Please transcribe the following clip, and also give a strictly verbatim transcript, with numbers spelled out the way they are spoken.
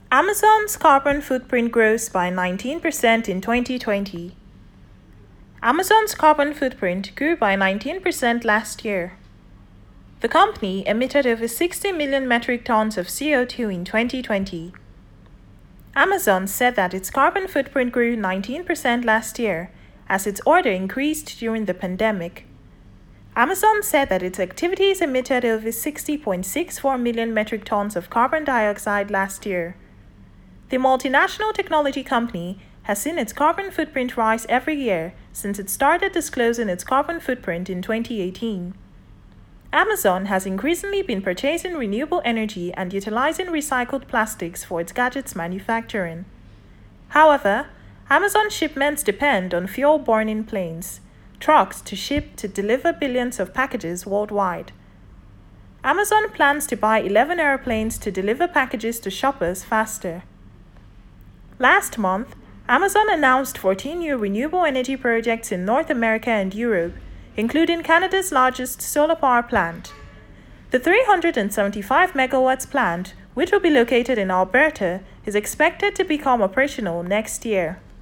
Amazon's carbon footprint grows by nineteen percent in twenty twenty. Amazon's carbon footprint grew by nineteen percent last year. The company emitted over sixty million metric tons of C O two in twenty twenty. Amazon said that its carbon footprint grew nineteen percent last year as its order increased during the pandemic. Amazon said that its activities emitted over sixty point six four million metric tons of carbon dioxide last year. The multinational technology company has seen its carbon footprint rise every year since it started disclosing its carbon footprint in twenty eighteen. Amazon has increasingly been purchasing renewable energy and utilizing recycled plastics for its gadgets manufacturing. However, Amazon shipments depend on fuel-burning planes, trucks to ship to deliver billions of packages worldwide. Amazon plans to buy eleven airplanes to deliver packages to shoppers faster. Last month, Amazon announced fourteen new renewable energy projects in North America and Europe, including Canada's largest solar power plant. The three hundred seventy-five megawatts plant, which will be located in Alberta, is expected to become operational next year.